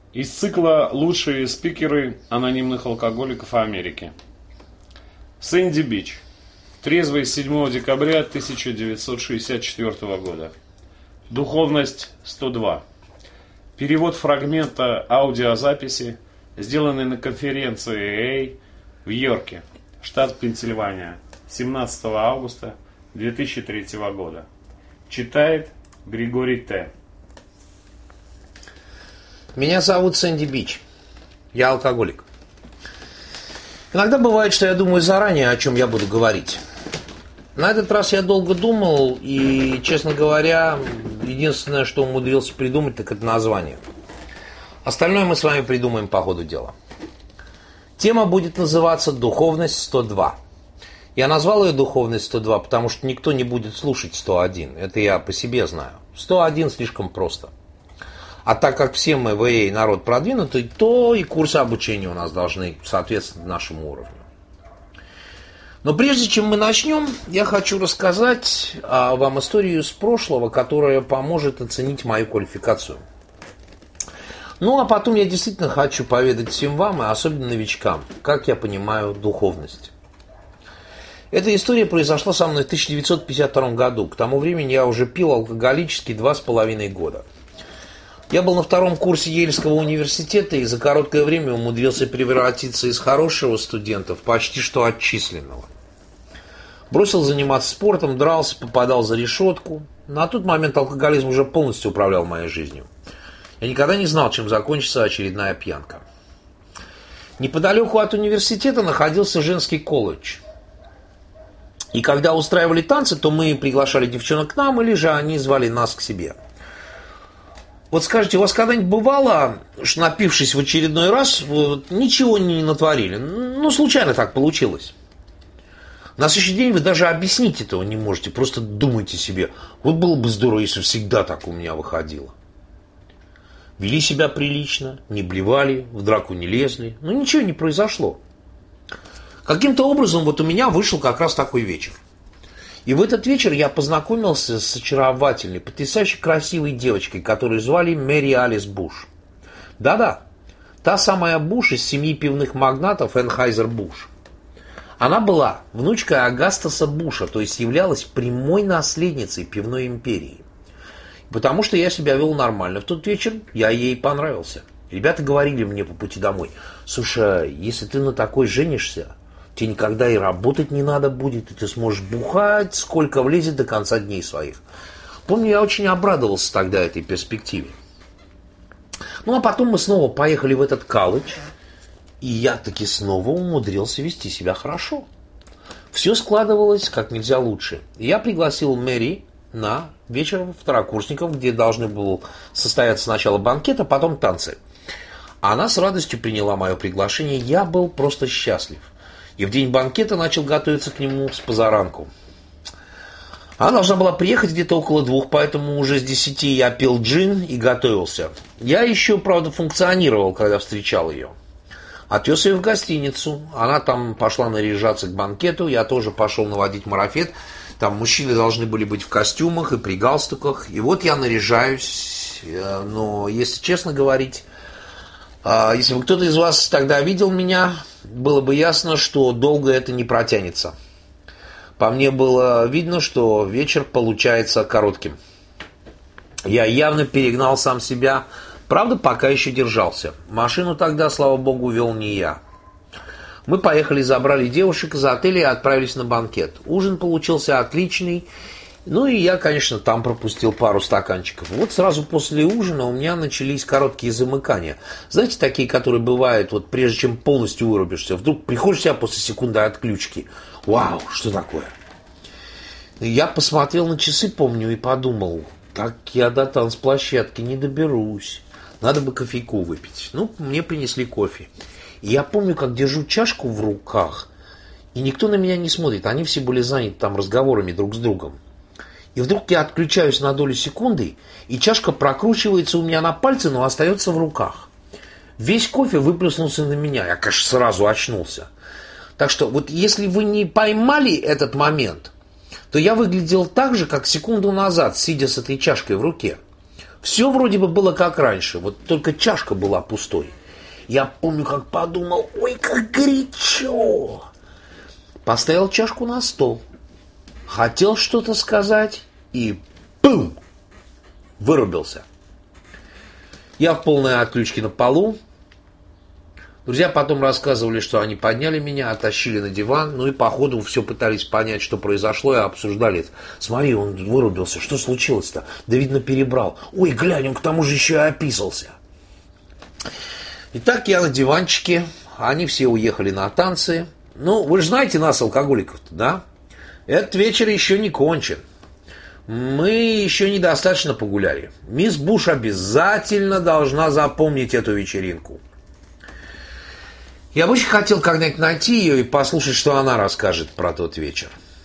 Из цикла «Лучшие спикеры анонимных алкоголиков Америки». Сэнди Бич. Трезвый 7 декабря 1964 года. Духовность 102. Перевод фрагмента аудиозаписи, сделанный на конференции AA в Йорке, штат Пенсильвания, 17 августа 2003 года. Читает Григорий Т. Меня зовут Сэнди Бич. Я алкоголик. Иногда бывает, что я думаю заранее, о чем я буду говорить. На этот раз я долго думал, и, честно говоря, единственное, что умудрился придумать, так это название. Остальное мы с вами придумаем по ходу дела. Тема будет называться «Духовность 102». Я назвал ее «Духовность 102», потому что никто не будет слушать 101. Это я по себе знаю. 101 слишком просто. А так как все мы в AA народ продвинутый, то и курсы обучения у нас должны соответствовать нашему уровню. Но прежде чем мы начнем, я хочу рассказать вам историю из прошлого, которая поможет оценить мою квалификацию. Ну, а потом я действительно хочу поведать всем вам, и особенно новичкам, как я понимаю духовность. Эта история произошла со мной в 1952 году. К тому времени я уже пил алкоголически 2,5 года. Я был на втором курсе Ельского университета и за короткое время умудрился превратиться из хорошего студента в почти что отчисленного. Бросил заниматься спортом, дрался, попадал за решетку. На тот момент алкоголизм уже полностью управлял моей жизнью. Я никогда не знал, чем закончится очередная пьянка. Неподалеку от университета находился женский колледж. И когда устраивали танцы, то мы приглашали девчонок к нам, или же они звали нас к себе. Вот скажите, у вас когда-нибудь бывало, что напившись в очередной раз, ничего не натворили? Ну, случайно так получилось. На следующий день вы даже объяснить этого не можете, просто думайте себе, вот было бы здорово, если всегда так у меня выходило. Вели себя прилично, не блевали, в драку не лезли, но ничего не произошло. Каким-то образом вот у меня вышел как раз такой вечер. И в этот вечер я познакомился с очаровательной, потрясающе красивой девочкой, которую звали Мэри Алис Буш. Да-да, та самая Буш из семьи пивных магнатов Энхайзер-Буш. Она была внучкой Агастаса Буша, то есть являлась прямой наследницей пивной империи. Потому что я себя вел нормально в тот вечер, я ей понравился. Ребята говорили мне по пути домой: слушай, если ты на такой женишься, тебе никогда и работать не надо будет, и ты сможешь бухать, сколько влезет до конца дней своих. Помню, я очень обрадовался тогда этой перспективе. Ну, а потом мы снова поехали в этот колледж, и я таки снова умудрился вести себя хорошо. Все складывалось как нельзя лучше. И я пригласил Мэри на вечер второкурсников, где должны был состояться сначала банкет, а потом танцы. Она с радостью приняла мое приглашение, я был просто счастлив. И в день банкета начал готовиться к нему с позаранку. Она должна была приехать где-то около 2, поэтому уже с 10 я пил джин и готовился. Я еще, правда, функционировал, когда встречал ее. Отвез ее в гостиницу, она там пошла наряжаться к банкету, я тоже пошел наводить марафет. Там мужчины должны были быть в костюмах и при галстуках. И вот я наряжаюсь, но, если честно говорить, если бы кто-то из вас тогда видел меня, было бы ясно, что долго это не протянется. По мне было видно, что вечер получается коротким. Я явно перегнал сам себя, правда, пока еще держался. Машину тогда, слава богу, вел не я. Мы поехали, забрали девушек из отеля и отправились на банкет. Ужин получился отличный. Ну и я, конечно, там пропустил пару стаканчиков. Вот сразу после ужина у меня начались короткие замыкания. Знаете, такие, которые бывают, вот прежде чем полностью вырубишься. Вдруг приходишь в себя после секунды отключки. Вау, что такое? Я посмотрел на часы, помню, и подумал, так я до танцплощадки не доберусь. Надо бы кофейку выпить. Ну, мне принесли кофе. И я помню, как держу чашку в руках, и никто на меня не смотрит. Они все были заняты там разговорами друг с другом. И вдруг я отключаюсь на долю секунды, и чашка прокручивается у меня на пальце, но остается в руках. Весь кофе выплеснулся на меня. Я, конечно, сразу очнулся. Так что вот если вы не поймали этот момент, то я выглядел так же, как секунду назад, сидя с этой чашкой в руке. Все вроде бы было как раньше, вот только чашка была пустой. Я помню, как подумал, ой, как горячо. Поставил чашку на стол. Хотел что-то сказать и пум! Вырубился. Я в полной отключке на полу. Друзья потом рассказывали, что они подняли меня, оттащили на диван, ну и по ходу все пытались понять, что произошло, и обсуждали это. Смотри, он вырубился, что случилось-то? Да, видно, перебрал. Ой, глянь, он к тому же еще и описался. Итак, я на диванчике, они все уехали на танцы. Ну, вы же знаете нас, алкоголиков-то, да? Этот вечер еще не кончен. Мы еще недостаточно погуляли. Мисс Буш обязательно должна запомнить эту вечеринку. Я бы очень хотел когда-нибудь найти ее и послушать, что она расскажет про тот вечер.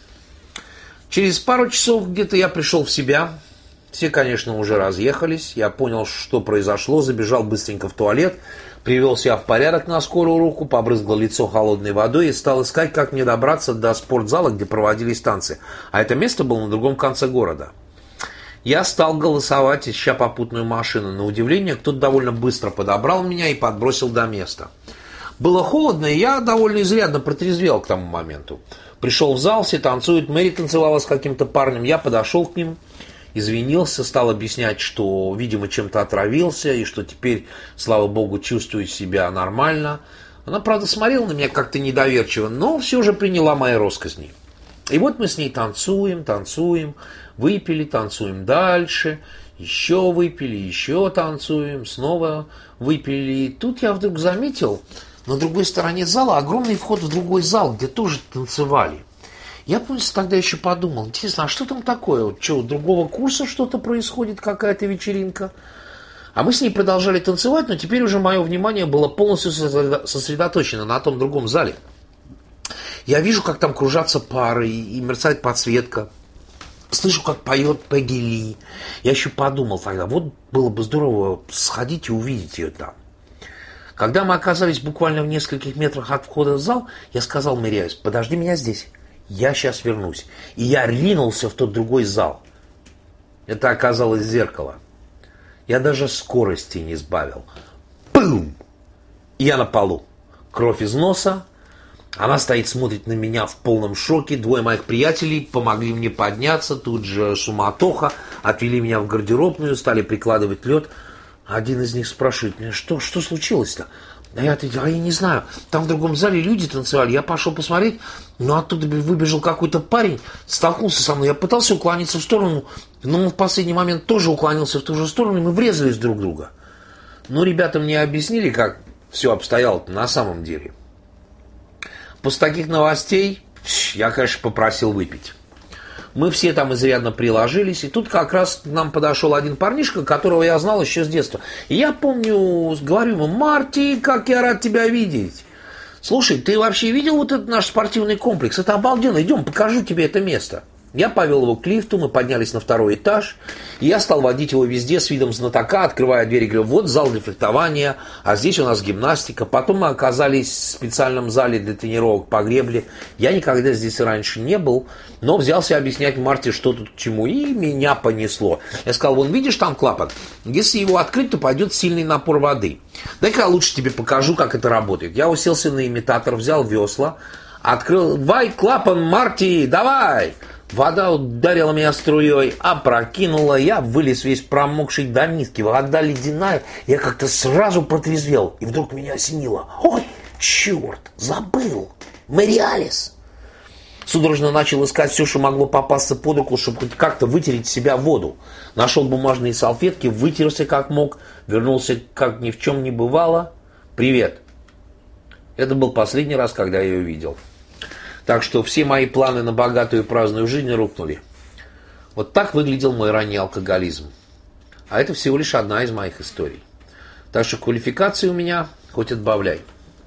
Через пару часов где-то я пришел в себя. Все, конечно, уже разъехались. Я понял, что произошло, забежал быстренько в туалет, привел себя в порядок на скорую руку, побрызгал лицо холодной водой и стал искать, как мне добраться до спортзала, где проводились танцы. А это место было на другом конце города. Я стал голосовать, ища попутную машину. На удивление, кто-то довольно быстро подобрал меня и подбросил до места. Было холодно, и я довольно изрядно протрезвел к тому моменту. Пришел в зал, все танцуют, Мэри танцевала с каким-то парнем, я подошел к ним, извинился, стал объяснять, что, видимо, чем-то отравился, и что теперь, слава богу, чувствую себя нормально. Она, правда, смотрела на меня как-то недоверчиво, но все же приняла мои росказни. И вот мы с ней танцуем, выпили, танцуем дальше, еще выпили, еще танцуем, снова выпили. И тут я вдруг заметил на другой стороне зала огромный вход в другой зал, где тоже танцевали. Я, помнится, тогда еще подумал, интересно, а что там такое? Что, у другого курса что-то происходит, какая-то вечеринка? А мы с ней продолжали танцевать, но теперь уже мое внимание было полностью сосредоточено на том другом зале. Я вижу, как там кружатся пары и мерцает подсветка. Слышу, как поет Пегги Ли. Я еще подумал тогда, вот было бы здорово сходить и увидеть ее там. Когда мы оказались буквально в нескольких метрах от входа в зал, я сказал Мэри Алис, подожди меня здесь, я сейчас вернусь. И я ринулся в тот другой зал. Это оказалось зеркало. Я даже скорости не сбавил. Пум! И я на полу. Кровь из носа. Она стоит, смотрит на меня в полном шоке. Двое моих приятелей помогли мне подняться. Тут же суматоха. Отвели меня в гардеробную, стали прикладывать лед. Один из них спрашивает меня, что случилось-то? А я ответил, я не знаю. Там в другом зале люди танцевали. Я пошел посмотреть, но оттуда выбежал какой-то парень, столкнулся со мной. Я пытался уклониться в сторону, но он в последний момент тоже уклонился в ту же сторону, и мы врезались друг в друга. Но ребята мне объяснили, как все обстояло на самом деле. После таких новостей я, конечно, попросил выпить. Мы все там изрядно приложились, и тут как раз к нам подошел один парнишка, которого я знал еще с детства. И я помню, говорю ему, Марти, как я рад тебя видеть. Слушай, ты вообще видел вот этот наш спортивный комплекс? Это обалденно, идем, покажу тебе это место. Я повел его к лифту, мы поднялись на второй этаж, и я стал водить его везде с видом знатока, открывая дверь, говорю, вот зал для фехтования, а здесь у нас гимнастика. Потом мы оказались в специальном зале для тренировок по гребле. Я никогда здесь раньше не был, но взялся объяснять Марте, что тут к чему, и меня понесло. Я сказал, вон видишь там клапан? Если его открыть, то пойдет сильный напор воды. Дай-ка я лучше тебе покажу, как это работает. Я уселся на имитатор, взял весла, открыл, давай клапан, Марти, давай! Вода ударила меня струей, опрокинула, я вылез весь промокший до нитки, вода ледяная, я как-то сразу протрезвел, и вдруг меня осенило. Ой, черт, забыл, Мэри Алис. Судорожно начал искать все, что могло попасться под руку, чтобы хоть как-то вытереть с себя воду. Нашел бумажные салфетки, вытерся как мог, вернулся, как ни в чем не бывало. Привет. Это был последний раз, когда я ее видел. Так что все мои планы на богатую и праздную жизнь рухнули. Вот так выглядел мой ранний алкоголизм. А это всего лишь одна из моих историй. Так что квалификации у меня хоть отбавляй.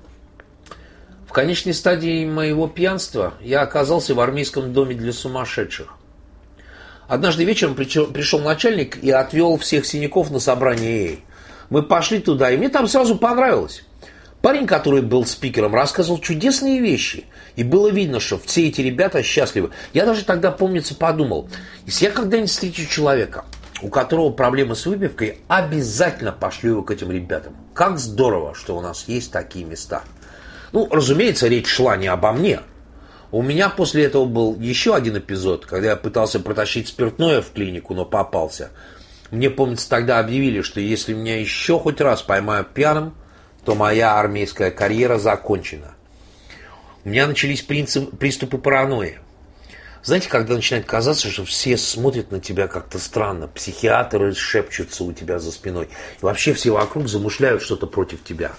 В конечной стадии моего пьянства я оказался в армейском доме для сумасшедших. Однажды вечером пришел начальник и отвел всех синяков на собрание AA. Мы пошли туда, и мне там сразу понравилось. Парень, который был спикером, рассказывал чудесные вещи. И было видно, что все эти ребята счастливы. Я даже тогда, помнится, подумал, если я когда-нибудь встречу человека, у которого проблемы с выпивкой, обязательно пошлю его к этим ребятам. Как здорово, что у нас есть такие места. Ну, разумеется, речь шла не обо мне. У меня после этого был еще один эпизод, когда я пытался протащить спиртное в клинику, но попался. Мне, помнится, тогда объявили, что если меня еще хоть раз поймают пьяным, то моя армейская карьера закончена. У меня начались приступы паранойи. Знаете, когда начинает казаться, что все смотрят на тебя как-то странно, психиатры шепчутся у тебя за спиной, и вообще все вокруг замышляют что-то против тебя.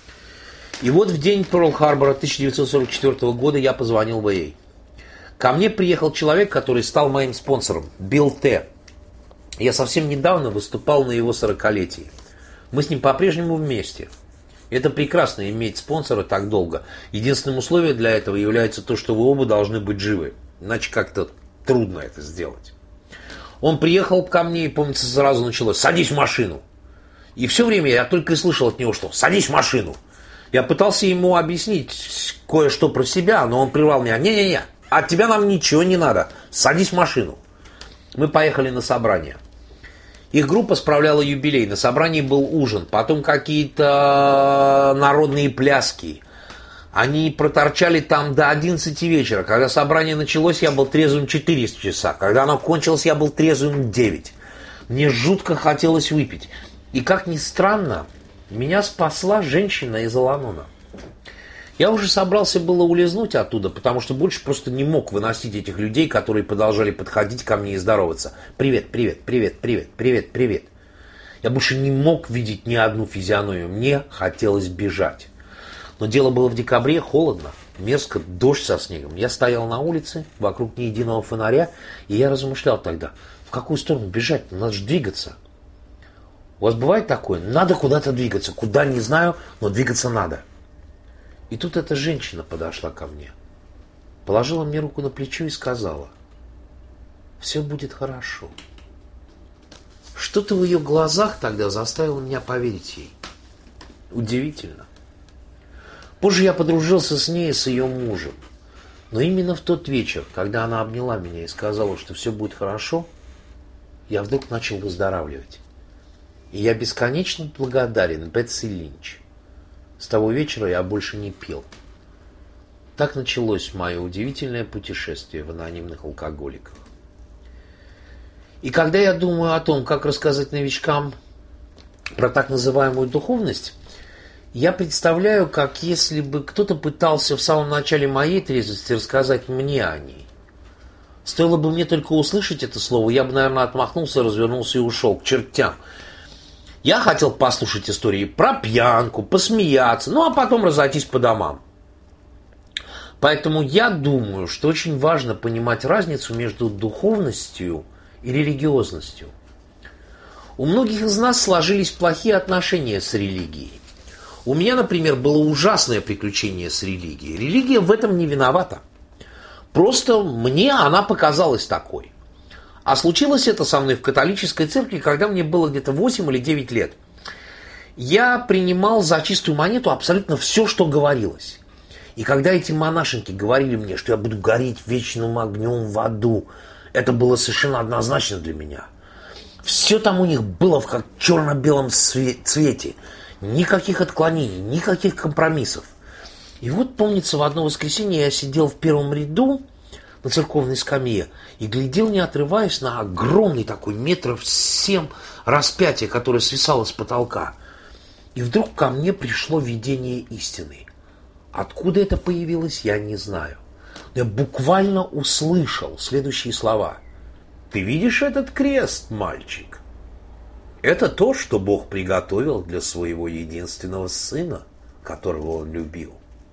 И вот в день Перл-Харбора 1944 года я позвонил в АА. Ко мне приехал человек, который стал моим спонсором, Билл Т. Я совсем недавно выступал на его 40-летии. Мы с ним по-прежнему вместе. Это прекрасно иметь спонсора так долго. Единственным условием для этого является то, что вы оба должны быть живы. Иначе как-то трудно это сделать. Он приехал ко мне и, помнится, сразу началось: «Садись в машину». И все время я только и слышал от него, что «садись в машину». Я пытался ему объяснить кое-что про себя, но он прервал меня: «Не-не-не, от тебя нам ничего не надо, садись в машину». Мы поехали на собрание. Их группа справляла юбилей, на собрании был ужин, потом какие-то народные пляски. Они проторчали там до 11 вечера. Когда собрание началось, я был трезвым 4 часа. Когда оно кончилось, я был трезвым 9. Мне жутко хотелось выпить. И, как ни странно, меня спасла женщина из Аланона. Я уже собрался было улизнуть оттуда, потому что больше просто не мог выносить этих людей, которые продолжали подходить ко мне и здороваться. «Привет, привет, привет, привет, привет, привет». Я больше не мог видеть ни одну физиономию. Мне хотелось бежать. Но дело было в декабре, холодно, мерзко, дождь со снегом. Я стоял на улице, вокруг ни единого фонаря, и я размышлял тогда, в какую сторону бежать, надо же двигаться. У вас бывает такое? Надо куда-то двигаться, куда не знаю, но двигаться надо. И тут эта женщина подошла ко мне, положила мне руку на плечо и сказала: «Все будет хорошо». Что-то в ее глазах тогда заставило меня поверить ей. Удивительно. Позже я подружился с ней и с ее мужем. Но именно в тот вечер, когда она обняла меня и сказала, что все будет хорошо, я вдруг начал выздоравливать. И я бесконечно благодарен Бетси Линч. С того вечера я больше не пил. Так началось мое удивительное путешествие в анонимных алкоголиках. И когда я думаю о том, как рассказать новичкам про так называемую духовность, я представляю, как если бы кто-то пытался в самом начале моей трезвости рассказать мне о ней. Стоило бы мне только услышать это слово, я бы, наверное, отмахнулся, развернулся и ушел к чертям. Я хотел послушать истории про пьянку, посмеяться, ну а потом разойтись по домам. Поэтому я думаю, что очень важно понимать разницу между духовностью и религиозностью. У многих из нас сложились плохие отношения с религией. У меня, например, было ужасное приключение с религией. Религия в этом не виновата. Просто мне она показалась такой. А случилось это со мной в католической церкви, когда мне было где-то 8 или 9 лет. Я принимал за чистую монету абсолютно все, что говорилось. И когда эти монашенки говорили мне, что я буду гореть вечным огнем в аду, это было совершенно однозначно для меня. Все там у них было в как черно-белом цвете. Никаких отклонений, никаких компромиссов. И вот, помнится, в одно воскресенье я сидел в первом ряду на церковной скамье и глядел, не отрываясь, на огромный такой 7 метров распятие, которое свисало с потолка. И вдруг ко мне пришло видение истины. Откуда это появилось, я не знаю. Но я буквально услышал следующие слова: «Ты видишь этот крест, мальчик? Это то, что Бог приготовил для своего единственного сына, которого он любил.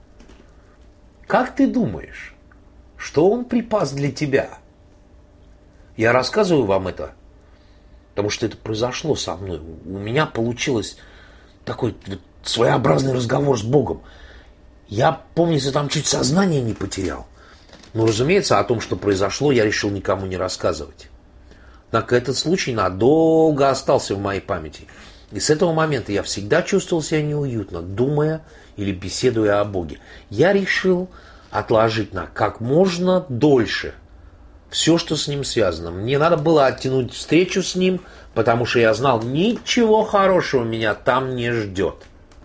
Как ты думаешь, что он припас для тебя?» Я рассказываю вам это, потому что это произошло со мной. У меня получилось такой своеобразный разговор с Богом. Я, помнится, там чуть сознание не потерял. Но, разумеется, о том, что произошло, я решил никому не рассказывать. Однако этот случай надолго остался в моей памяти. И с этого момента я всегда чувствовал себя неуютно, думая или беседуя о Боге. Я решил отложить на как можно дольше все, что с ним связано. Мне надо было оттянуть встречу с ним, потому что я знал, ничего хорошего меня там не ждет.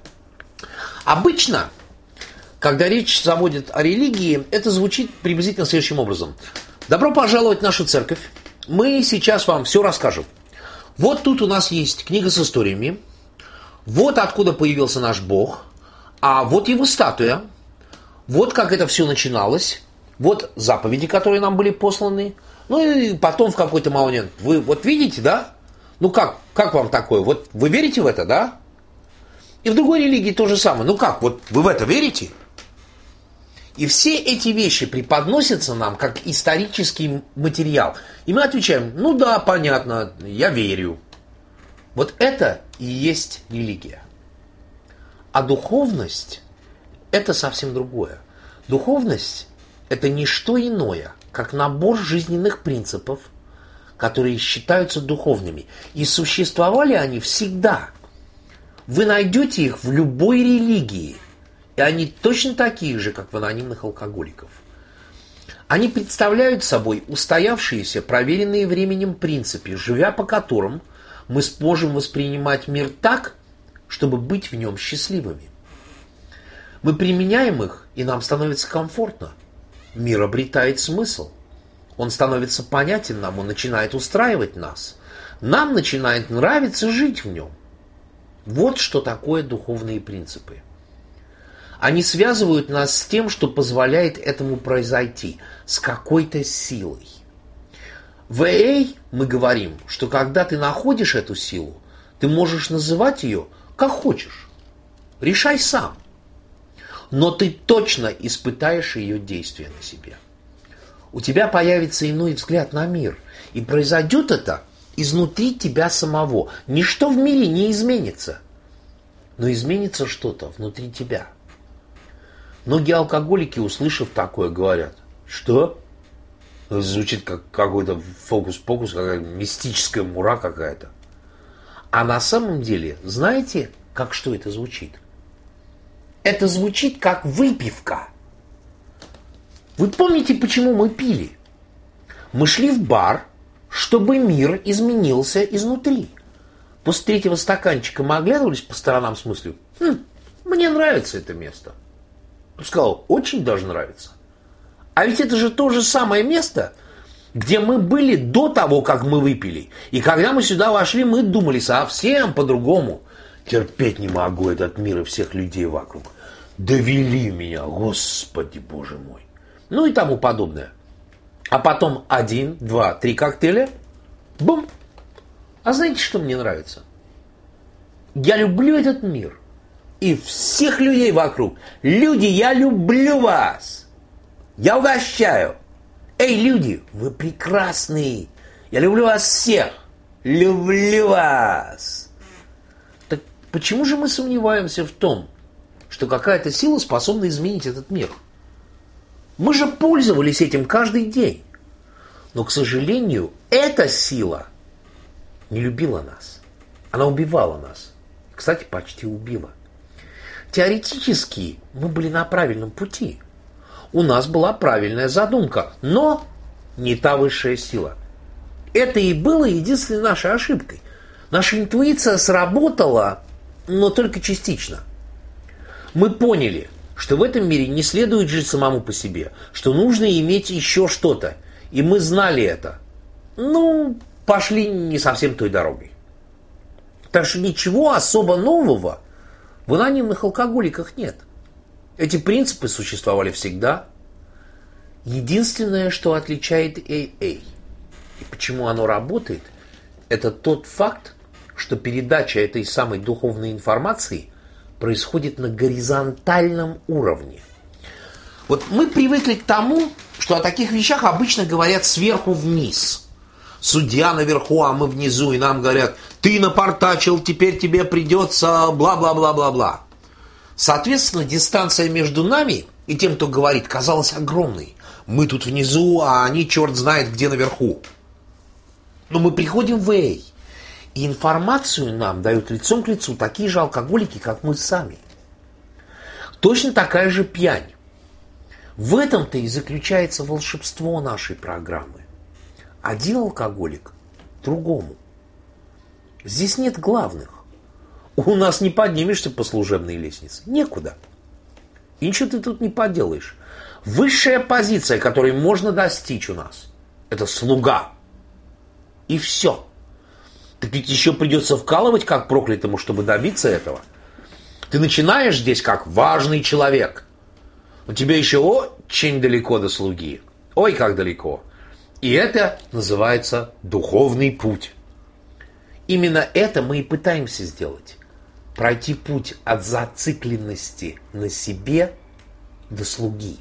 Обычно, когда речь заводит о религии, это звучит приблизительно следующим образом. Добро пожаловать в нашу церковь. Мы сейчас вам все расскажем. Вот тут у нас есть книга с историями. Вот откуда появился наш Бог. А вот его статуя. Вот как это все начиналось. Вот заповеди, которые нам были посланы. Ну и потом в какой-то момент. Вы вот видите, да? Ну как вам такое? Вот вы верите в это, да? И в другой религии то же самое. Ну как, вот вы в это верите? И все эти вещи преподносятся нам как исторический материал. И мы отвечаем, ну да, понятно, я верю. Вот это и есть религия. А духовность – это совсем другое. Духовность – это не что иное, как набор жизненных принципов, которые считаются духовными. И существовали они всегда. Вы найдете их в любой религии. И они точно такие же, как в анонимных алкоголиков. Они представляют собой устоявшиеся, проверенные временем принципы, живя по которым мы сможем воспринимать мир так, чтобы быть в нем счастливыми. Мы применяем их, и нам становится комфортно. Мир обретает смысл. Он становится понятен нам, он начинает устраивать нас. Нам начинает нравиться жить в нем. Вот что такое духовные принципы. Они связывают нас с тем, что позволяет этому произойти, с какой-то силой. В AA мы говорим, что когда ты находишь эту силу, ты можешь называть ее как хочешь. Решай сам. Но ты точно испытаешь ее действие на себе. У тебя появится иной взгляд на мир. И произойдет это изнутри тебя самого. Ничто в мире не изменится. Но изменится что-то внутри тебя. Многие алкоголики, услышав такое, говорят, что? Звучит как какой-то фокус-покус, какая-то мистическая мура какая-то. А на самом деле, знаете, как что это звучит? Это звучит как выпивка. Вы помните, почему мы пили? Мы шли в бар, чтобы мир изменился изнутри. После третьего стаканчика мы оглядывались по сторонам с мыслью, мне нравится это место. Он сказал, очень даже нравится. А ведь это же то же самое место, где мы были до того, как мы выпили. И когда мы сюда вошли, мы думали совсем по-другому. Терпеть не могу этот мир и всех людей вокруг. Довели меня, Господи Боже мой. Ну и тому подобное. А потом 1, 2, 3 коктейля. Бум. А знаете, что мне нравится? Я люблю этот мир. И всех людей вокруг. Люди, я люблю вас. Я угощаю. Эй, люди, вы прекрасные. Я люблю вас всех. Люблю вас. Так почему же мы сомневаемся в том, что какая-то сила способна изменить этот мир? Мы же пользовались этим каждый день. Но, к сожалению, эта сила не любила нас. Она убивала нас. Кстати, почти убила. Теоретически мы были на правильном пути. У нас была правильная задумка, но не та высшая сила. Это и было единственной нашей ошибкой. Наша интуиция сработала, но только частично. Мы поняли, что в этом мире не следует жить самому по себе, что нужно иметь еще что-то. И мы знали это. Ну, пошли не совсем той дорогой. Так что ничего особо нового в анонимных алкоголиках нет. Эти принципы существовали всегда. Единственное, что отличает AA и почему оно работает, это тот факт, что передача этой самой духовной информации происходит на горизонтальном уровне. Вот мы привыкли к тому, что о таких вещах обычно говорят сверху вниз. Судья наверху, а мы внизу, и нам говорят, ты напортачил, теперь тебе придется бла-бла-бла-бла-бла. Соответственно, дистанция между нами и тем, кто говорит, казалась огромной. Мы тут внизу, а они черт знает где наверху. Но мы приходим в AA, и информацию нам дают лицом к лицу такие же алкоголики, как мы сами. Точно такая же пьянь. В этом-то и заключается волшебство нашей программы. один алкоголик другому. Здесь нет главных. У нас не поднимешься по служебной лестнице. Некуда. И ничего ты тут не поделаешь. Высшая позиция, которой можно достичь у нас, это слуга. И все. Так ведь еще придется вкалывать как проклятому, чтобы добиться этого. Ты начинаешь здесь как важный человек. У тебя еще очень далеко до слуги. Ой, как далеко. И это называется духовный путь. Именно это мы и пытаемся сделать. Пройти путь от зацикленности на себе до слуги.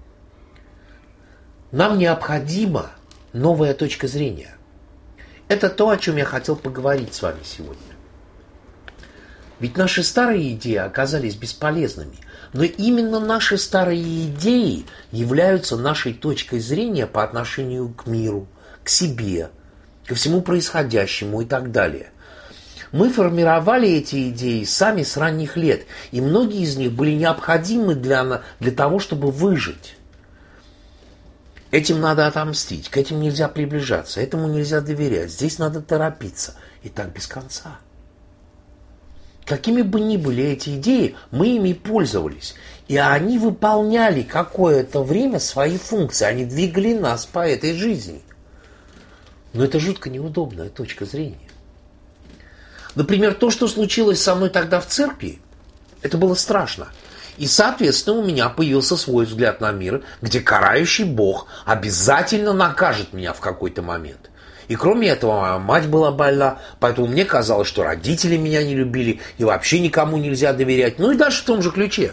Нам необходима новая точка зрения. Это то, о чем я хотел поговорить с вами сегодня. Ведь наши старые идеи оказались бесполезными. Но именно наши старые идеи являются нашей точкой зрения по отношению к миру, к себе, ко всему происходящему и так далее. Мы формировали эти идеи сами с ранних лет, и многие из них были необходимы для того, чтобы выжить. Этим надо отомстить, к этим нельзя приближаться, этому нельзя доверять, здесь надо торопиться. И так без конца. Какими бы ни были эти идеи, мы ими пользовались. И они выполняли какое-то время свои функции, они двигали нас по этой жизни. Но это жутко неудобная точка зрения. Например, то, что случилось со мной тогда в церкви, это было страшно. И, соответственно, у меня появился свой взгляд на мир, где карающий Бог обязательно накажет меня в какой-то момент. И кроме этого, моя мать была больна, поэтому мне казалось, что родители меня не любили, и вообще никому нельзя доверять. Ну и дальше в том же ключе.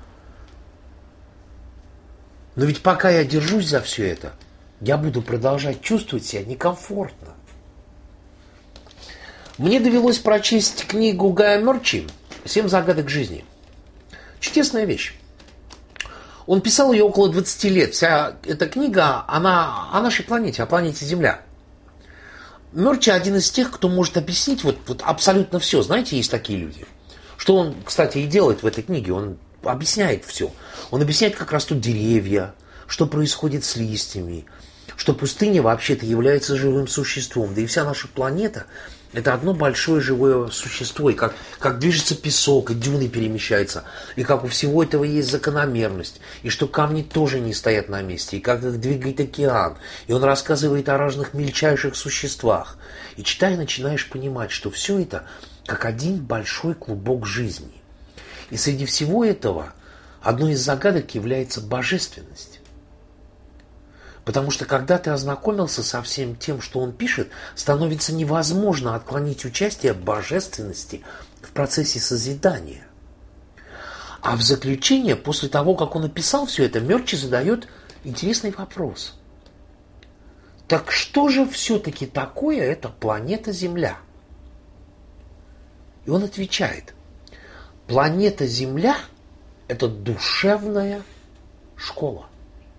Но ведь пока я держусь за все это, я буду продолжать чувствовать себя некомфортно. Мне довелось прочесть книгу Гая Мерчи «7 загадок жизни». Чудесная вещь. Он писал ее около 20 лет. Вся эта книга, она о нашей планете, о планете Земля. Мерчи один из тех, кто может объяснить вот абсолютно все. Знаете, есть такие люди. Что он, кстати, и делает в этой книге. Он объясняет все. Он объясняет, как растут деревья, что происходит с листьями, что пустыня вообще-то является живым существом. Да и вся наша планета – это одно большое живое существо, и как движется песок, и дюны перемещаются, и как у всего этого есть закономерность, и что камни тоже не стоят на месте, и как их двигает океан. И он рассказывает о разных мельчайших существах. И читая, начинаешь понимать, что все это как один большой клубок жизни. И среди всего этого одной из загадок является божественность. Потому что когда ты ознакомился со всем тем, что он пишет, становится невозможно отклонить участие божественности в процессе созидания. А в заключение, после того, как он написал все это, Мерчи задает интересный вопрос. Так что же все-таки такое эта планета Земля? И он отвечает. Планета Земля – это душевная школа.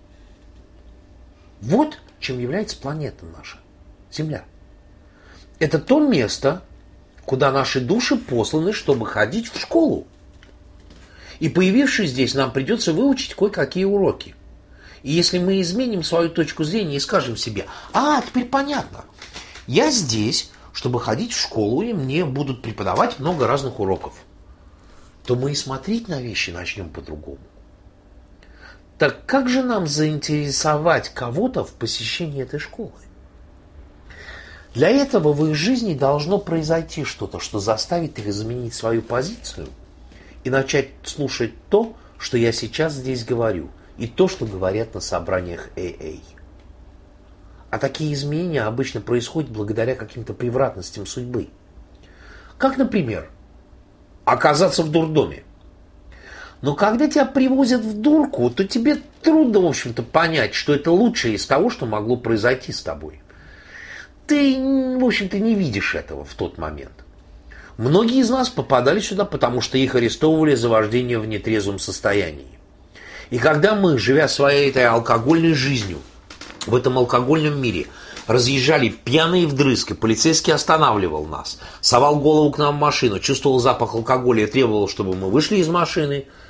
Вот чем является планета наша, Земля. Это то место, куда наши души посланы, чтобы ходить в школу. И появившись здесь, нам придется выучить кое-какие уроки. И если мы изменим свою точку зрения и скажем себе, теперь понятно, я здесь, чтобы ходить в школу, и мне будут преподавать много разных уроков, то мы и смотреть на вещи начнем по-другому. Так как же нам заинтересовать кого-то в посещении этой школы? Для этого в их жизни должно произойти что-то, что заставит их изменить свою позицию и начать слушать то, что я сейчас здесь говорю, и то, что говорят на собраниях AA. А такие изменения обычно происходят благодаря каким-то превратностям судьбы. Как, например, оказаться в дурдоме. Но когда тебя привозят в дурку, то тебе трудно, в общем-то, понять, что это лучшее из того, что могло произойти с тобой. Ты, в общем-то, не видишь этого в тот момент. Многие из нас попадали сюда, потому что их арестовывали за вождение в нетрезвом состоянии. И когда мы, живя своей этой алкогольной жизнью, в этом алкогольном мире, разъезжали пьяные вдрызг, и полицейский останавливал нас, совал голову к нам в машину, чувствовал запах алкоголя и требовал, чтобы мы вышли из машины,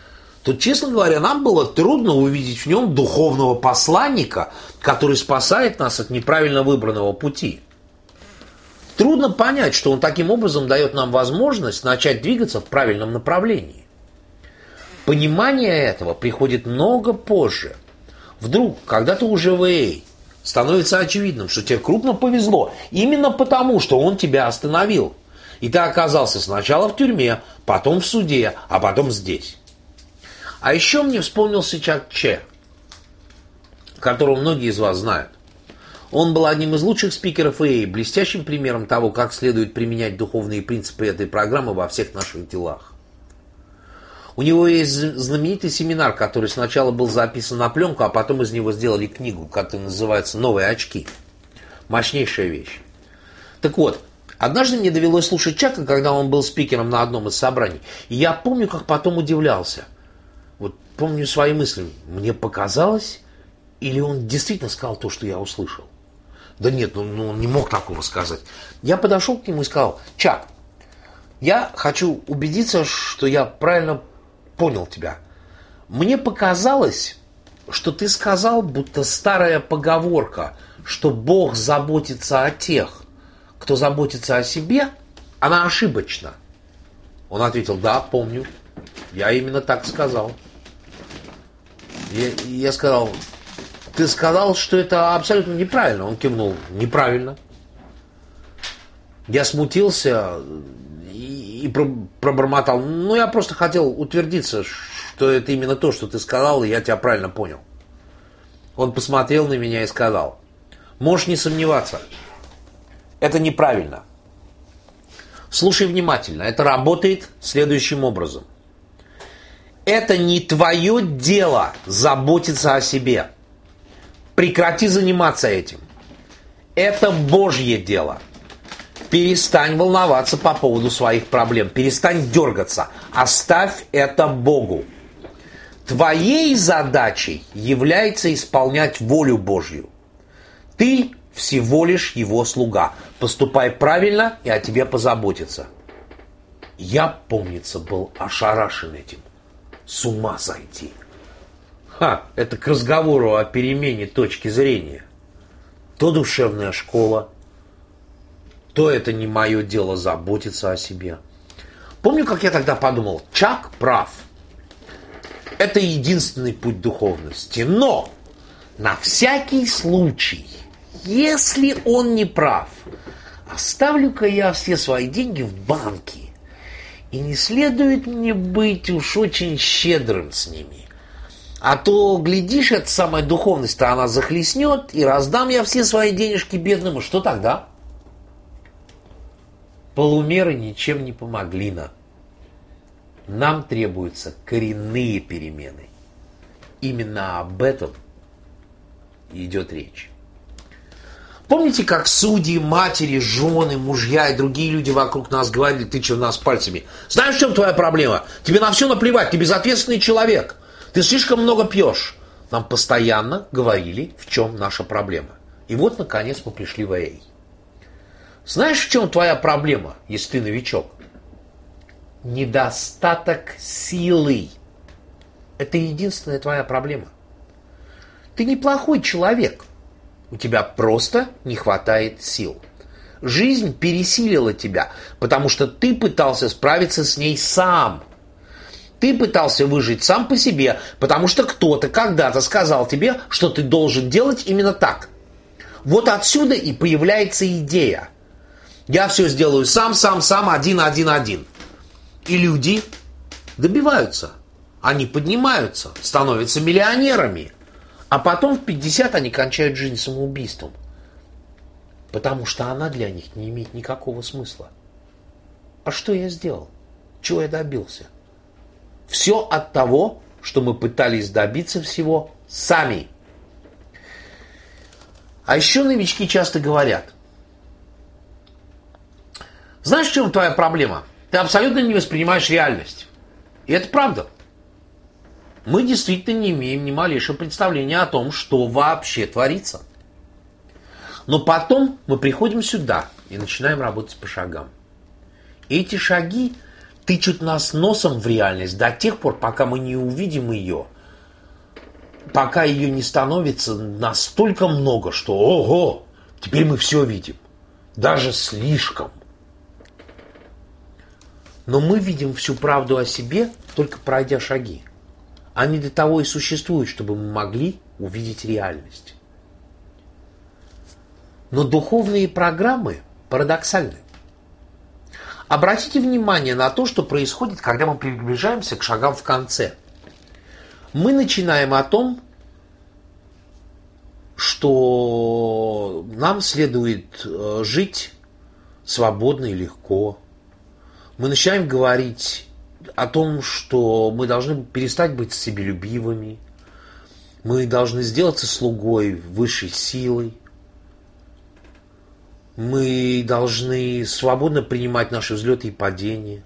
то, честно говоря, нам было трудно увидеть в нем духовного посланника, который спасает нас от неправильно выбранного пути. Трудно понять, что он таким образом дает нам возможность начать двигаться в правильном направлении. Понимание этого приходит много позже. Вдруг, когда ты уже в AA, становится очевидным, что тебе крупно повезло именно потому, что он тебя остановил. И ты оказался сначала в тюрьме, потом в суде, а потом здесь. А еще мне вспомнился Чак Че, которого многие из вас знают. Он был одним из лучших спикеров AA, блестящим примером того, как следует применять духовные принципы этой программы во всех наших делах. У него есть знаменитый семинар, который сначала был записан на пленку, а потом из него сделали книгу, которая называется «Новые очки». Мощнейшая вещь. Так вот, однажды мне довелось слушать Чака, когда он был спикером на одном из собраний. И я помню, как потом удивлялся. Вот помню свои мысли. Мне показалось, или он действительно сказал то, что я услышал? Да нет, он не мог такого сказать. Я подошел к нему и сказал: Чак, я хочу убедиться, что я правильно понял тебя. Мне показалось, что ты сказал, будто старая поговорка, что Бог заботится о тех, кто заботится о себе, она ошибочна. Он ответил: да, помню. Я именно так сказал. Я сказал: ты сказал, что это абсолютно неправильно. Он кивнул: неправильно. Я смутился и пробормотал: ну, я просто хотел утвердиться, что это именно то, что ты сказал, и я тебя правильно понял. Он посмотрел на меня и сказал: можешь не сомневаться, это неправильно. Слушай внимательно, это работает следующим образом. Это не твое дело заботиться о себе. Прекрати заниматься этим. Это Божье дело. Перестань волноваться по поводу своих проблем. Перестань дергаться. Оставь это Богу. Твоей задачей является исполнять волю Божью. Ты всего лишь Его слуга. Поступай правильно, и о тебе позаботятся. Я, помнится, был ошарашен этим. С ума сойти. Это к разговору о перемене точки зрения. То душевная школа, то это не мое дело заботиться о себе. Помню, как я тогда подумал: Чак прав. Это единственный путь духовности. Но на всякий случай, если он не прав, оставлю-ка я все свои деньги в банке. И не следует мне быть уж очень щедрым с ними. А то, глядишь, эта самая духовность-то она захлестнет, и раздам я все свои денежки бедному. Что тогда? Полумеры ничем не помогли нам. Нам требуются коренные перемены. Именно об этом идет речь. Помните, как судьи, матери, жены, мужья и другие люди вокруг нас говорили, тыча в нас пальцами: знаешь, в чем твоя проблема? Тебе на все наплевать, ты безответственный человек. Ты слишком много пьешь. Нам постоянно говорили, в чем наша проблема. И вот, наконец, мы пришли в AA. Знаешь, в чем твоя проблема, если ты новичок? Недостаток силы. Это единственная твоя проблема. Ты неплохой человек. У тебя просто не хватает сил. Жизнь пересилила тебя, потому что ты пытался справиться с ней сам. Ты пытался выжить сам по себе, потому что кто-то когда-то сказал тебе, что ты должен делать именно так. Вот отсюда и появляется идея. Я все сделаю сам, один. И люди добиваются. Они поднимаются, становятся миллионерами. А потом в 50 они кончают жизнь самоубийством. Потому что она для них не имеет никакого смысла. А что я сделал? Чего я добился? Все от того, что мы пытались добиться всего сами. А еще новички часто говорят: знаешь, в чем твоя проблема? Ты абсолютно не воспринимаешь реальность. И это правда. Мы действительно не имеем ни малейшего представления о том, что вообще творится. Но потом мы приходим сюда и начинаем работать по шагам. И эти шаги тычут нас носом в реальность до тех пор, пока мы не увидим ее, пока ее не становится настолько много, что ого, теперь мы все видим, даже слишком. Но мы видим всю правду о себе, только пройдя шаги. Они для того и существуют, чтобы мы могли увидеть реальность. Но духовные программы парадоксальны. Обратите внимание на то, что происходит, когда мы приближаемся к шагам в конце. Мы начинаем о том, что нам следует жить свободно и легко. Мы начинаем говорить о том, что мы должны перестать быть себелюбивыми, мы должны сделаться слугой высшей силы, мы должны свободно принимать наши взлеты и падения.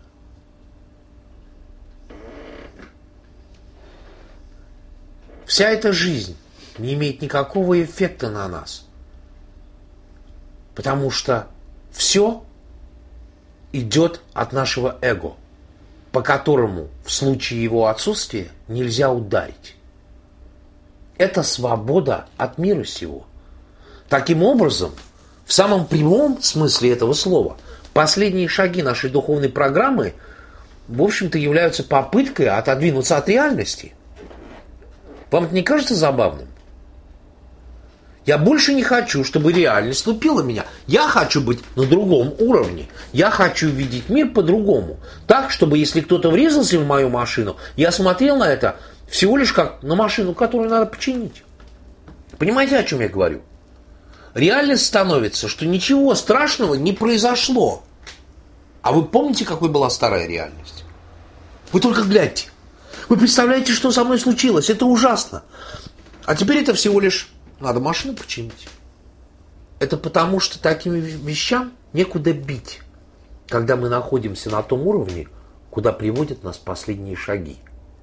Вся эта жизнь не имеет никакого эффекта на нас, потому что все идет от нашего эго, по которому в случае его отсутствия нельзя ударить. Это свобода от мира сего. Таким образом, в самом прямом смысле этого слова, последние шаги нашей духовной программы, в общем-то, являются попыткой отодвинуться от реальности. Вам это не кажется забавным? Я больше не хочу, чтобы реальность лупила меня. Я хочу быть на другом уровне. Я хочу видеть мир по-другому. Так, чтобы если кто-то врезался в мою машину, я смотрел на это всего лишь как на машину, которую надо починить. Понимаете, о чем я говорю? Реальность становится, что ничего страшного не произошло. А вы помните, какой была старая реальность? Вы только гляньте. Вы представляете, что со мной случилось? Это ужасно. А теперь это всего лишь... Надо машину починить. Это потому, что такими вещам некуда бить, когда мы находимся на том уровне, куда приводят нас последние шаги.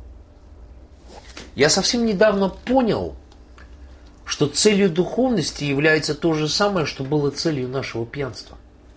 Я совсем недавно понял, что целью духовности является то же самое, что было целью нашего пьянства.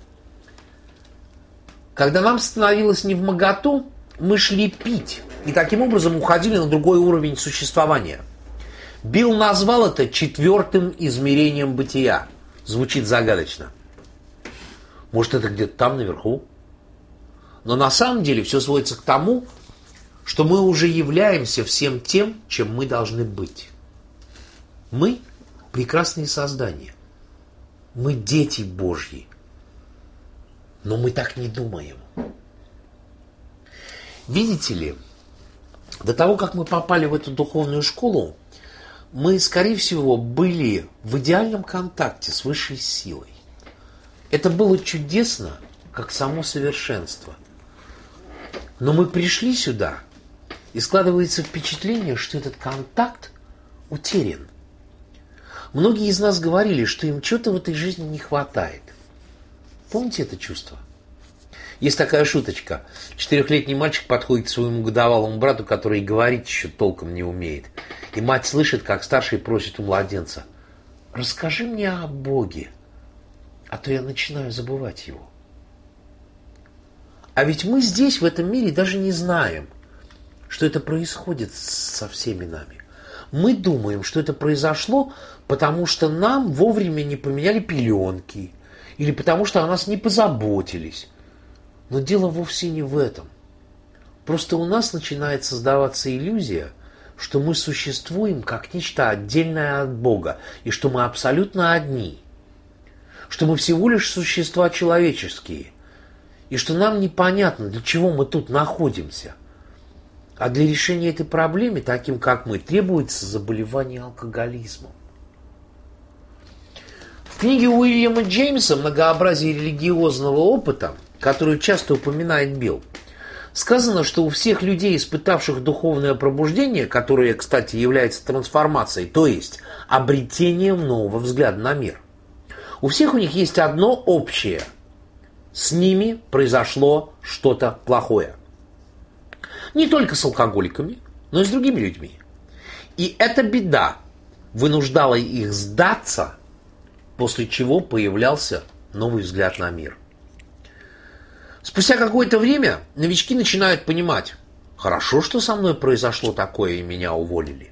Когда нам становилось невмоготу, мы шли пить и таким образом уходили на другой уровень существования. Билл назвал это 4-м измерением бытия. Звучит загадочно. Может, это где-то там наверху? Но на самом деле все сводится к тому, что мы уже являемся всем тем, чем мы должны быть. Мы прекрасные создания. Мы дети Божьи. Но мы так не думаем. Видите ли, до того, как мы попали в эту духовную школу, мы, скорее всего, были в идеальном контакте с высшей силой. Это было чудесно, как само совершенство. Но мы пришли сюда, и складывается впечатление, что этот контакт утерян. Многие из нас говорили, что им чего-то в этой жизни не хватает. Помните это чувство? Есть такая шуточка. 4-летний мальчик подходит к своему годовалому брату, который и говорить еще толком не умеет. И мать слышит, как старший просит у младенца: «Расскажи мне о Боге, а то я начинаю забывать его». А ведь мы здесь, в этом мире, даже не знаем, что это происходит со всеми нами. Мы думаем, что это произошло, потому что нам вовремя не поменяли пеленки, или потому что о нас не позаботились. Но дело вовсе не в этом. Просто у нас начинает создаваться иллюзия, что мы существуем как нечто отдельное от Бога, и что мы абсолютно одни, что мы всего лишь существа человеческие, и что нам непонятно, для чего мы тут находимся. А для решения этой проблемы, таким как мы, требуется заболевание алкоголизмом. В книге Уильяма Джеймса «Многообразие религиозного опыта», которую часто упоминает Билл, сказано, что у всех людей, испытавших духовное пробуждение, которое, кстати, является трансформацией, то есть обретением нового взгляда на мир, у всех у них есть одно общее. С ними произошло что-то плохое. Не только с алкоголиками, но и с другими людьми. И эта беда вынуждала их сдаться, после чего появлялся новый взгляд на мир. Спустя какое-то время новички начинают понимать, хорошо, что со мной произошло такое и меня уволили.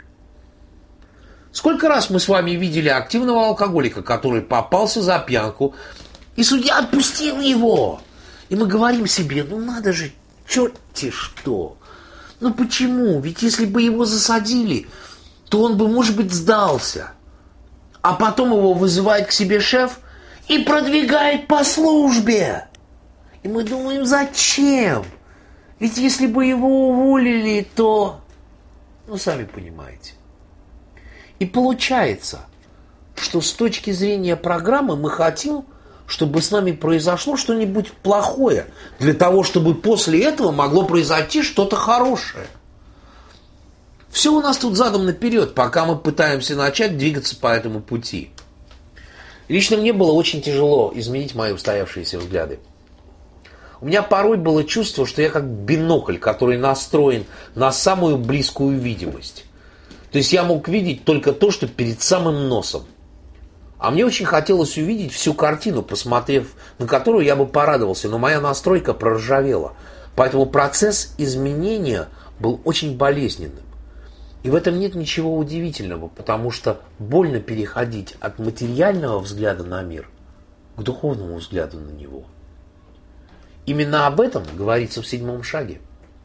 Сколько раз мы с вами видели активного алкоголика, который попался за пьянку, и судья отпустил его. И мы говорим себе, ну надо же, черт-те что. Ну почему? Ведь если бы его засадили, то он бы, может быть, сдался. А потом его вызывает к себе шеф и продвигает по службе. И мы думаем, зачем? Ведь если бы его уволили, то... Ну, сами понимаете. И получается, что с точки зрения программы мы хотим, чтобы с нами произошло что-нибудь плохое, для того, чтобы после этого могло произойти что-то хорошее. Все у нас тут задом наперед, пока мы пытаемся начать двигаться по этому пути. Лично мне было очень тяжело изменить мои устоявшиеся взгляды. У меня порой было чувство, что я как бинокль, который настроен на самую близкую видимость. То есть я мог видеть только то, что перед самым носом. А мне очень хотелось увидеть всю картину, посмотрев на которую я бы порадовался, но моя настройка проржавела. Поэтому процесс изменения был очень болезненным. И в этом нет ничего удивительного, потому что больно переходить от материального взгляда на мир к духовному взгляду на него. Именно об этом говорится в 7 шаге.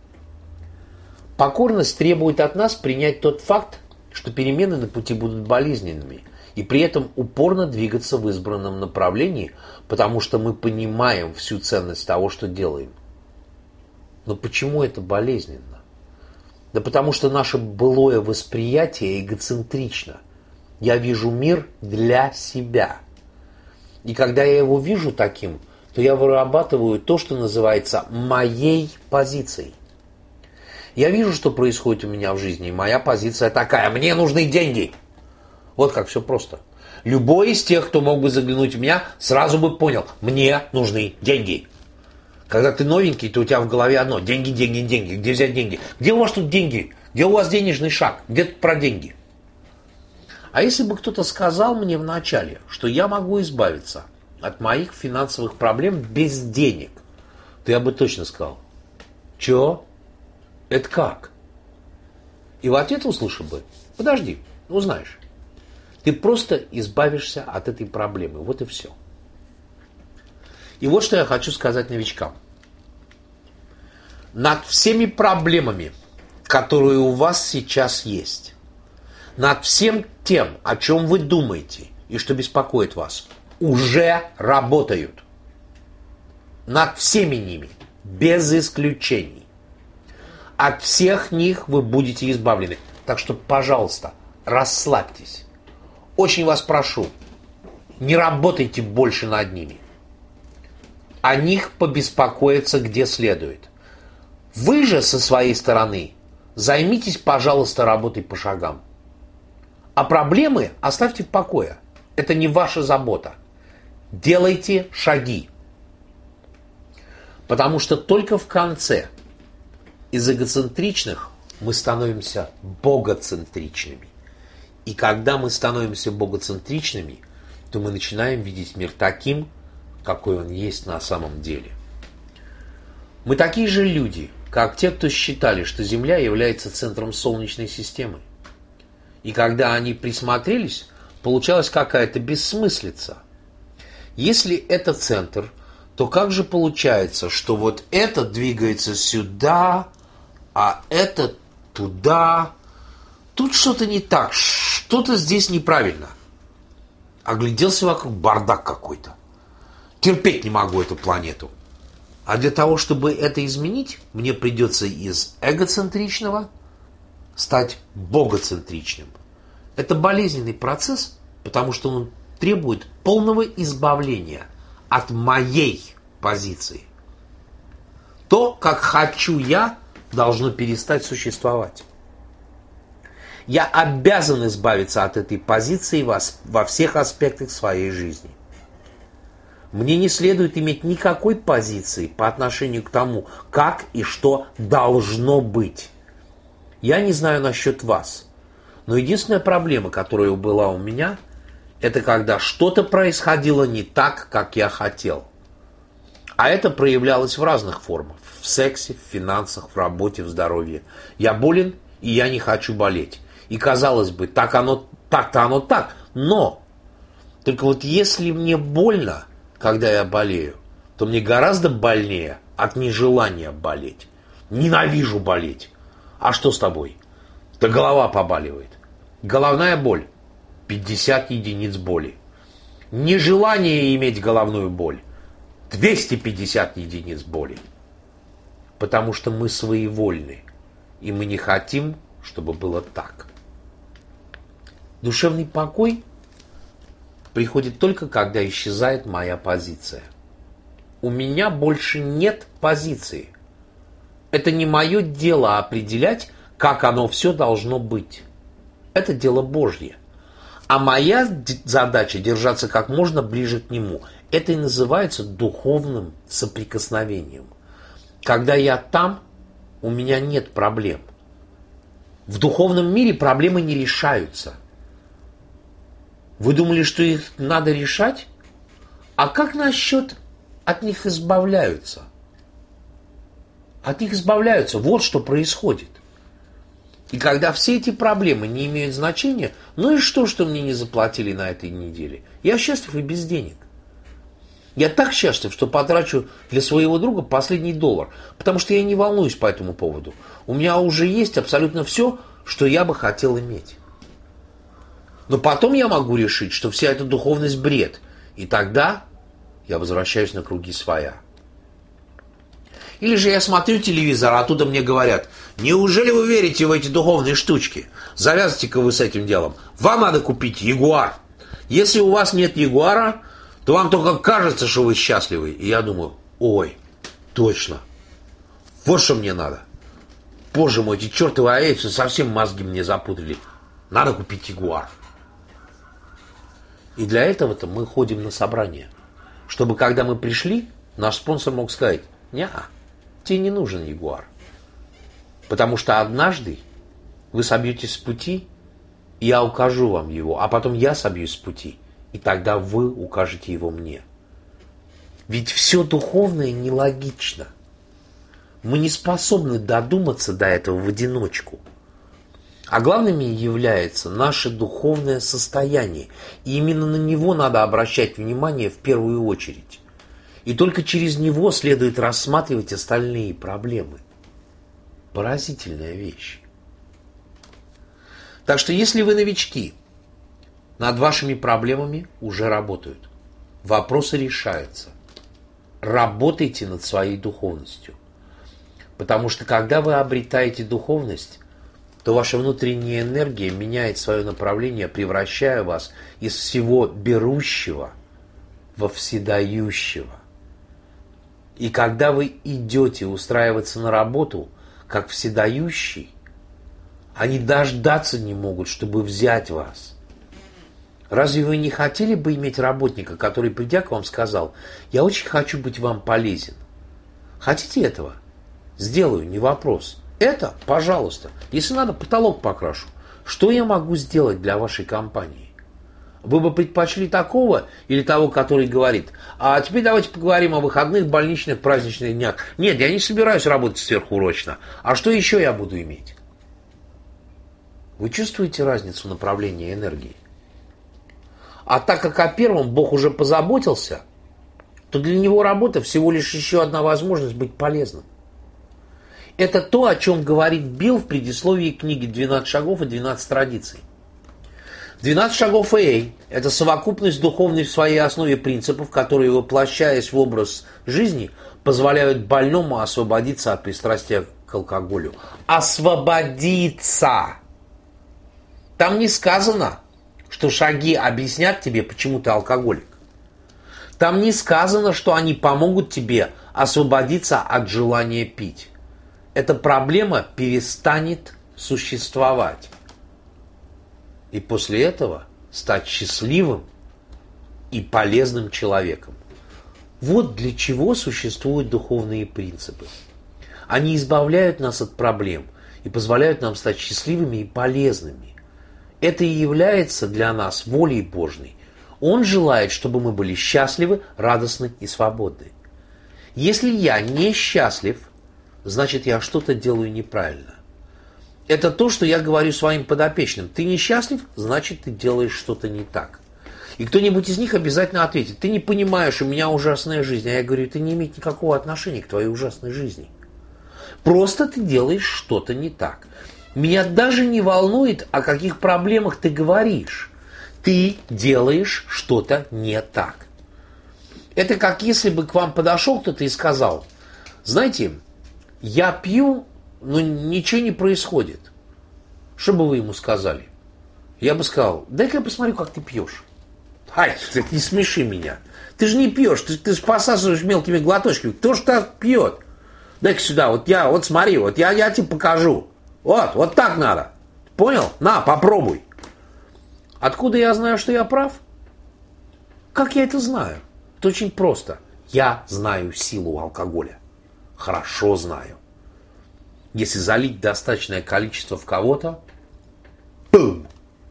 Покорность требует от нас принять тот факт, что перемены на пути будут болезненными, и при этом упорно двигаться в избранном направлении, потому что мы понимаем всю ценность того, что делаем. Но почему это болезненно? Да потому что наше былое восприятие эгоцентрично. Я вижу мир для себя. И когда я его вижу таким, то я вырабатываю то, что называется моей позицией. Я вижу, что происходит у меня в жизни, и моя позиция такая: мне нужны деньги. Вот как все просто. Любой из тех, кто мог бы заглянуть в меня, сразу бы понял: мне нужны деньги. Когда ты новенький, то у тебя в голове одно: деньги, деньги, деньги. Где взять деньги? Где у вас тут деньги? Где у вас денежный шаг? Где тут про деньги? А если бы кто-то сказал мне вначале, что я могу избавиться от моих финансовых проблем без денег, то я бы точно сказал: чё? Это как? И в ответ услышал бы: подожди, узнаешь. Ты просто избавишься от этой проблемы. Вот и все. И вот что я хочу сказать новичкам. Над всеми проблемами, которые у вас сейчас есть, над всем тем, о чем вы думаете и что беспокоит вас, уже работают. Над всеми ними, без исключений. От всех них вы будете избавлены. Так что, пожалуйста, расслабьтесь. Очень вас прошу, не работайте больше над ними. О них побеспокоиться где следует. Вы же со своей стороны займитесь, пожалуйста, работой по шагам. А проблемы оставьте в покое. Это не ваша забота. Делайте шаги. Потому что только в конце из эгоцентричных мы становимся богоцентричными. И когда мы становимся богоцентричными, то мы начинаем видеть мир таким, какой он есть на самом деле. Мы такие же люди, как те, кто считали, что Земля является центром Солнечной системы. И когда они присмотрелись, получалась какая-то бессмыслица. Если это центр, то как же получается, что вот это двигается сюда, а это туда? Тут что-то не так, что-то здесь неправильно. Огляделся вокруг, бардак какой-то. Терпеть не могу эту планету. А для того, чтобы это изменить, мне придется из эгоцентричного стать богоцентричным. Это болезненный процесс, потому что он требует полного избавления от моей позиции. То, как хочу я, должно перестать существовать. Я обязан избавиться от этой позиции во всех аспектах своей жизни. Мне не следует иметь никакой позиции по отношению к тому, как и что должно быть. Я не знаю насчет вас, но единственная проблема, которая была у меня, это когда что-то происходило не так, как я хотел. А это проявлялось в разных формах. В сексе, в финансах, в работе, в здоровье. Я болен, и я не хочу болеть. И казалось бы, так-то оно так. Но только вот если мне больно, когда я болею, то мне гораздо больнее от нежелания болеть. Ненавижу болеть. А что с тобой? Да голова побаливает. Головная боль. 50 единиц боли. Нежелание иметь головную боль. 250 единиц боли. Потому что мы своевольны. И мы не хотим, чтобы было так. Душевный покой приходит только, когда исчезает моя позиция. У меня больше нет позиции. Это не мое дело определять, как оно все должно быть. Это дело Божье. А моя задача держаться как можно ближе к Нему. Это и называется духовным соприкосновением. Когда я там, у меня нет проблем. В духовном мире проблемы не решаются. Вы думали, что их надо решать? А как насчет от них избавляются? От них избавляются. Вот что происходит. И когда все эти проблемы не имеют значения, ну и что мне не заплатили на этой неделе? Я счастлив и без денег. Я так счастлив, что потрачу для своего друга последний $1, потому что я не волнуюсь по этому поводу. У меня уже есть абсолютно все, что я бы хотел иметь. Но потом я могу решить, что вся эта духовность бред, и тогда я возвращаюсь на круги своя. Или же я смотрю телевизор, а оттуда мне говорят: неужели вы верите в эти духовные штучки? Завязывайте-ка вы с этим делом. Вам надо купить Ягуар. Если у вас нет Ягуара, то вам только кажется, что вы счастливы. И я думаю: ой, точно. Вот что мне надо. Боже мой, эти чертовы айфсы совсем мозги мне запутали. Надо купить Ягуар. И для этого-то мы ходим на собрания. Чтобы когда мы пришли, наш спонсор мог сказать: не-а, тебе не нужен Ягуар. Потому что однажды вы собьетесь с пути, и я укажу вам его, а потом я собьюсь с пути, и тогда вы укажете его мне. Ведь все духовное нелогично. Мы не способны додуматься до этого в одиночку. А главным является наше духовное состояние. И именно на него надо обращать внимание в первую очередь. И только через него следует рассматривать остальные проблемы. Поразительная вещь. Так что если вы новички, над вашими проблемами уже работают. Вопросы решаются. Работайте над своей духовностью. Потому что когда вы обретаете духовность, то ваша внутренняя энергия меняет свое направление, превращая вас из всего берущего во вседающего. И когда вы идете устраиваться на работу, как вседающий, они дождаться не могут, чтобы взять вас. Разве вы не хотели бы иметь работника, который, придя к вам, сказал: я очень хочу быть вам полезен? Хотите этого? Сделаю, не вопрос. Это, пожалуйста. Если надо, потолок покрашу. Что я могу сделать для вашей компании? Вы бы предпочли такого или того, который говорит: а теперь давайте поговорим о выходных, больничных, праздничных днях. Нет, я не собираюсь работать сверхурочно. А что еще я буду иметь? Вы чувствуете разницу направления энергии? А так как о первом Бог уже позаботился, то для него работа всего лишь еще одна возможность быть полезным. Это то, о чем говорит Билл в предисловии книги «12 шагов и 12 традиций». 12 шагов AA – это совокупность духовных в своей основе принципов, которые, воплощаясь в образ жизни, позволяют больному освободиться от пристрастия к алкоголю. Освободиться! Там не сказано, что шаги объяснят тебе, почему ты алкоголик. Там не сказано, что они помогут тебе освободиться от желания пить. Эта проблема перестанет существовать. И после этого стать счастливым и полезным человеком. Вот для чего существуют духовные принципы. Они избавляют нас от проблем и позволяют нам стать счастливыми и полезными. Это и является для нас волей Божьей. Он желает, чтобы мы были счастливы, радостны и свободны. Если я несчастлив, значит, я что-то делаю неправильно. Это то, что я говорю своим подопечным. Ты несчастлив, значит, ты делаешь что-то не так. И кто-нибудь из них обязательно ответит: ты не понимаешь, у меня ужасная жизнь. А я говорю: это не имеет никакого отношения к твоей ужасной жизни. Просто ты делаешь что-то не так. Меня даже не волнует, о каких проблемах ты говоришь. Ты делаешь что-то не так. Это как если бы к вам подошел кто-то и сказал: знаете, я пью, но ничего не происходит. Что бы вы ему сказали? Я бы сказал: дай-ка я посмотрю, как ты пьешь. Ай, ты не смеши меня. Ты же не пьешь, ты же посасываешь мелкими глоточками. Кто ж так пьет? Дай-ка сюда, вот смотри, я тебе покажу. Вот так надо. Понял? На, попробуй. Откуда я знаю, что я прав? Как я это знаю? Это очень просто. Я знаю силу алкоголя. Хорошо знаю. Если залить достаточное количество в кого-то, бум!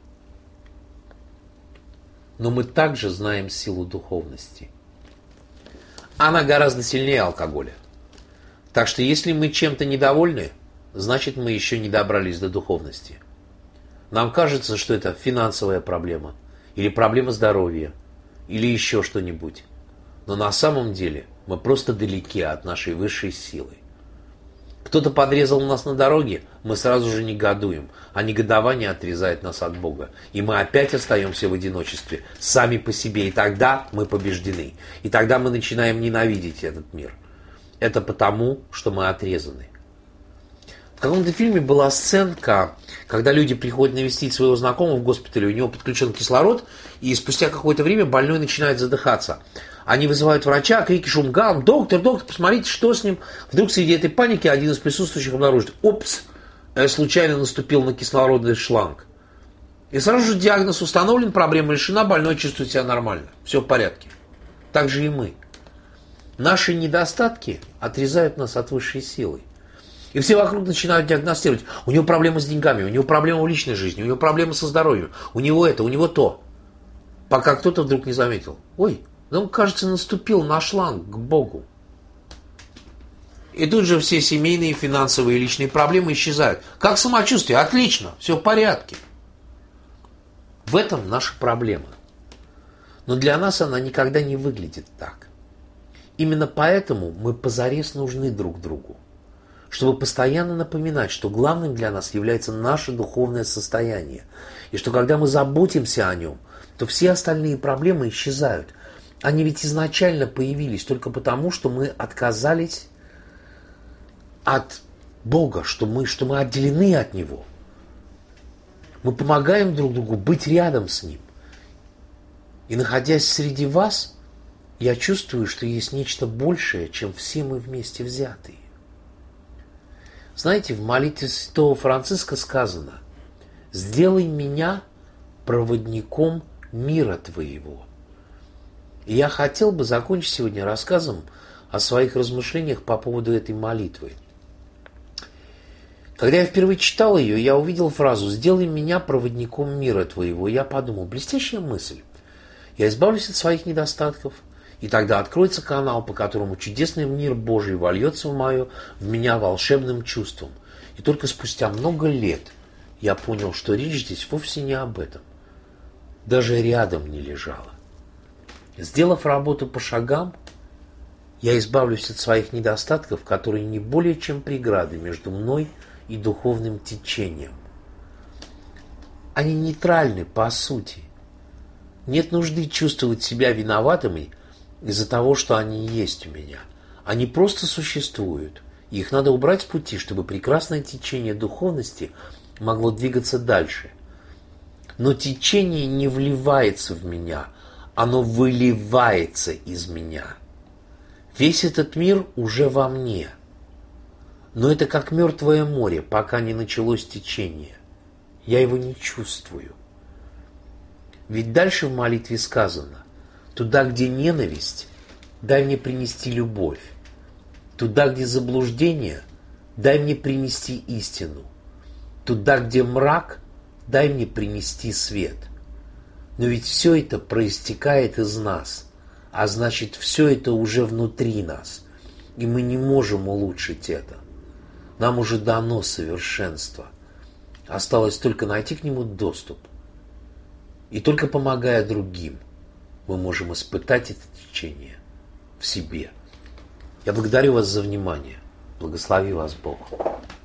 Но мы также знаем силу духовности. Она гораздо сильнее алкоголя. Так что если мы чем-то недовольны, значит, мы еще не добрались до духовности. Нам кажется, что это финансовая проблема, или проблема здоровья, или еще что-нибудь. Но на самом деле мы просто далеки от нашей высшей силы. Кто-то подрезал нас на дороге, мы сразу же негодуем, а негодование отрезает нас от Бога. И мы опять остаемся в одиночестве, сами по себе, и тогда мы побеждены. И тогда мы начинаем ненавидеть этот мир. Это потому, что мы отрезаны. В каком-то фильме была сценка, когда люди приходят навестить своего знакомого в госпитале, у него подключен кислород, и спустя какое-то время больной начинает задыхаться. Они вызывают врача, крики, шум, гам: доктор, посмотрите, что с ним. Вдруг среди этой паники один из присутствующих обнаружит: опс, я случайно наступил на кислородный шланг. И сразу же диагноз установлен, проблема решена, больной чувствует себя нормально, все в порядке. Так же и мы. Наши недостатки отрезают нас от высшей силы. И все вокруг начинают диагностировать: у него проблемы с деньгами, у него проблемы в личной жизни, у него проблемы со здоровьем, у него это, у него то. Пока кто-то вдруг не заметил: ой, да он, кажется, наступил на шланг к Богу. И тут же все семейные, финансовые и личные проблемы исчезают. Как самочувствие? Отлично, все в порядке. В этом наша проблема. Но для нас она никогда не выглядит так. Именно поэтому мы позарез нужны друг другу. Чтобы постоянно напоминать, что главным для нас является наше духовное состояние. И что когда мы заботимся о нем, то все остальные проблемы исчезают. Они ведь изначально появились только потому, что мы отказались от Бога, что мы отделены от Него. Мы помогаем друг другу быть рядом с Ним. И находясь среди вас, я чувствую, что есть нечто большее, чем все мы вместе взятые. Знаете, в молитве святого Франциска сказано: «Сделай меня проводником мира Твоего». И я хотел бы закончить сегодня рассказом о своих размышлениях по поводу этой молитвы. Когда я впервые читал ее, я увидел фразу «Сделай меня проводником мира Твоего». И я подумал: блестящая мысль. Я избавлюсь от своих недостатков, и тогда откроется канал, по которому чудесный мир Божий вольется в меня волшебным чувством. И только спустя много лет я понял, что речь здесь вовсе не об этом. Даже рядом не лежала. Сделав работу по шагам, я избавлюсь от своих недостатков, которые не более чем преграды между мной и духовным течением. Они нейтральны по сути. Нет нужды чувствовать себя виноватыми из-за того, что они есть у меня. Они просто существуют. И их надо убрать с пути, чтобы прекрасное течение духовности могло двигаться дальше. Но течение не вливается в меня, оно выливается из меня. Весь этот мир уже во мне. Но это как мертвое море, пока не началось течение. Я его не чувствую. Ведь дальше в молитве сказано: «Туда, где ненависть, дай мне принести любовь. Туда, где заблуждение, дай мне принести истину. Туда, где мрак, дай мне принести свет». Но ведь все это проистекает из нас, а значит, все это уже внутри нас. И мы не можем улучшить это. Нам уже дано совершенство. Осталось только найти к нему доступ. И только помогая другим, мы можем испытать это течение в себе. Я благодарю вас за внимание. Благослови вас Бог.